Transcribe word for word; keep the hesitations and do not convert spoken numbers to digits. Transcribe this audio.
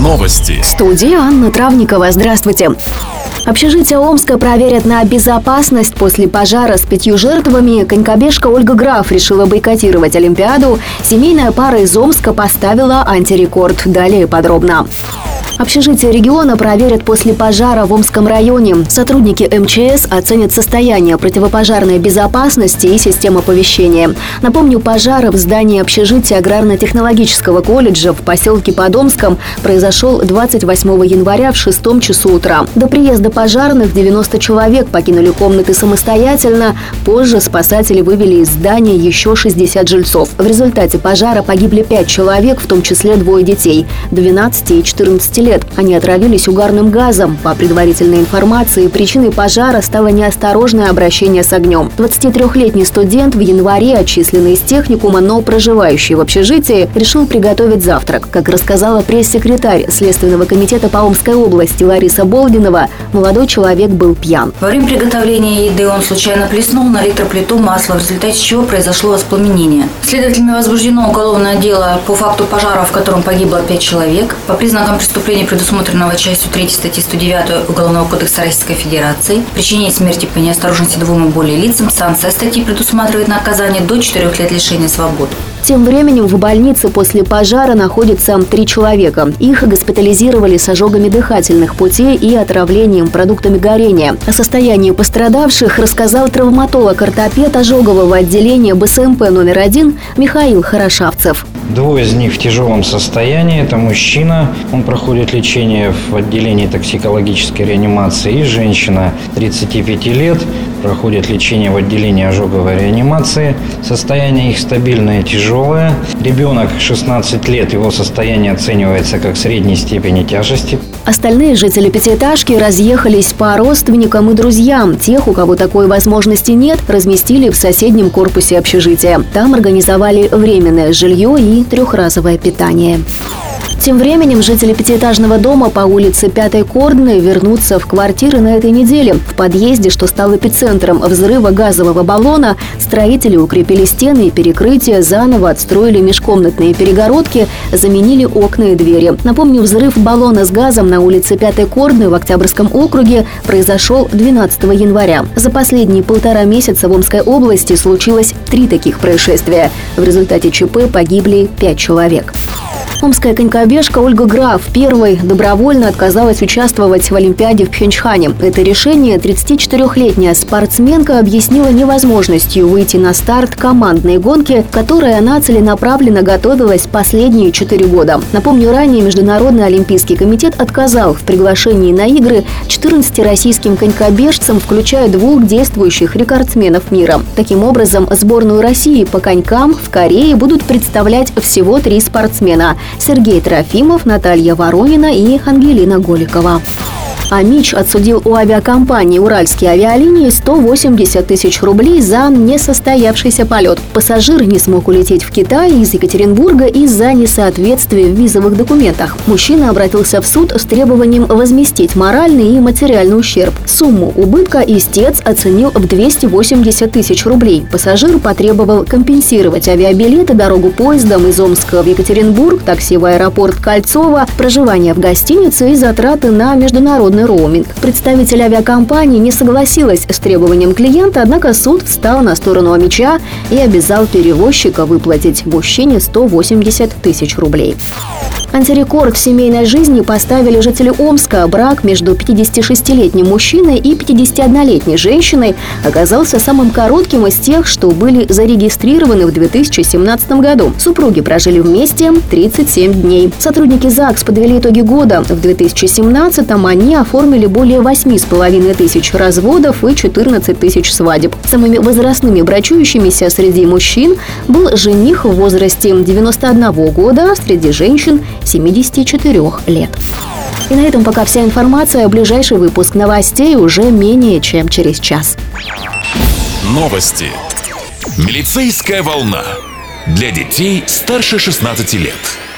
Новости. В студии Анна Травникова. Здравствуйте. Общежитие Омска проверят на безопасность после пожара с пятью жертвами. Конькобежка Ольга Граф решила бойкотировать Олимпиаду. Семейная пара из Омска поставила антирекорд. Далее подробно. Общежитие региона проверят после пожара в Омском районе. Сотрудники эм че эс оценят состояние противопожарной безопасности и системы оповещения. Напомню, пожар в здании общежития аграрно-технологического колледжа в поселке Под Омском произошел двадцать восьмого января в шестом часу утра. До приезда пожарных девяносто человек покинули комнаты самостоятельно. Позже спасатели вывели из здания еще шестьдесят жильцов. В результате пожара погибли пять человек, в том числе двое детей – двенадцати и четырнадцати лет. Они отравились угарным газом. По предварительной информации, причиной пожара стало неосторожное обращение с огнем. двадцатитрёхлетний студент в январе, отчисленный из техникума, но проживающий в общежитии, решил приготовить завтрак. Как рассказала пресс-секретарь Следственного комитета по Омской области Лариса Болдинова, молодой человек был пьян. Во время приготовления еды он случайно плеснул на электроплиту масло, в результате чего произошло воспламенение. Следовательно, возбуждено уголовное дело по факту пожара, в котором погибло пять человек. По признакам преступления, предусмотренного частью третьей статьи сто девятой Уголовного кодекса Российской Федерации, причинение смерти по неосторожности двум и более лицам, санкция статьи предусматривает наказание до четырех лет лишения свободы. Тем временем в больнице после пожара находится три человека. Их госпитализировали с ожогами дыхательных путей и отравлением продуктами горения. О состоянии пострадавших рассказал травматолог-ортопед ожогового отделения бэ эс эм пэ номер один Михаил Хорошавцев. Двое из них в тяжелом состоянии. Это мужчина, он проходит лечение в отделении токсикологической реанимации, и женщина тридцати пяти лет проходит лечение в отделении ожоговой реанимации. Состояние их стабильное и тяжелое. Ребенок шестнадцать лет, его состояние оценивается как средней степени тяжести. Остальные жители пятиэтажки разъехались по родственникам и друзьям. Тех, у кого такой возможности нет, разместили в соседнем корпусе общежития. Там организовали временное жилье и трехразовое питание. Тем временем жители пятиэтажного дома по улице Пятой Кордной вернутся в квартиры на этой неделе. В подъезде, что стал эпицентром взрыва газового баллона, строители укрепили стены и перекрытия, заново отстроили межкомнатные перегородки, заменили окна и двери. Напомню, взрыв баллона с газом на улице Пятой Кордной в Октябрьском округе произошел двенадцатого января. За последние полтора месяца в Омской области случилось три таких происшествия. В результате че пэ погибли пять человек. Омская конькобежка Ольга Граф первой добровольно отказалась участвовать в Олимпиаде в Пхенчхане. Это решение тридцатичетырёхлетняя спортсменка объяснила невозможностью выйти на старт командной гонки, к которой она целенаправленно готовилась последние четыре года. Напомню, ранее Международный олимпийский комитет отказал в приглашении на игры четырнадцати российским конькобежцам, включая двух действующих рекордсменов мира. Таким образом, сборную России по конькам в Корее будут представлять всего три спортсмена – Сергей Трофимов, Наталья Воронина и Ангелина Голикова. А МИЧ отсудил у авиакомпании «Уральские авиалинии» сто восемьдесят тысяч рублей за несостоявшийся полет. Пассажир не смог улететь в Китай из Екатеринбурга из-за несоответствия в визовых документах. Мужчина обратился в суд с требованием возместить моральный и материальный ущерб. Сумму убытка истец оценил в двести восемьдесят тысяч рублей. Пассажир потребовал компенсировать авиабилеты, дорогу поездом из Омска в Екатеринбург, такси в аэропорт Кольцово, проживание в гостинице и затраты на международный роуминг. Представитель авиакомпании не согласилась с требованием клиента, однако суд встал на сторону МИЧа и обязал перевозчика выплатить мужчине сто восемьдесят тысяч рублей. Антирекорд в семейной жизни поставили жители Омска. Брак между пятидесятишестилетним мужчиной и пятидесятиоднолетней женщиной оказался самым коротким из тех, что были зарегистрированы в две тысячи семнадцатом году. Супруги прожили вместе тридцать семь дней. Сотрудники ЗАГС подвели итоги года. В две тысячи семнадцатом они оформили более восьми с половиной тысяч разводов и четырнадцать тысяч свадеб. Самыми возрастными брачующимися среди мужчин был жених в возрасте девяноста одного года, среди женщин – семидесяти четырёх лет. И на этом пока вся информация. Ближайший выпуск новостей уже менее чем через час. Новости. Милицейская волна. Для детей старше шестнадцати лет.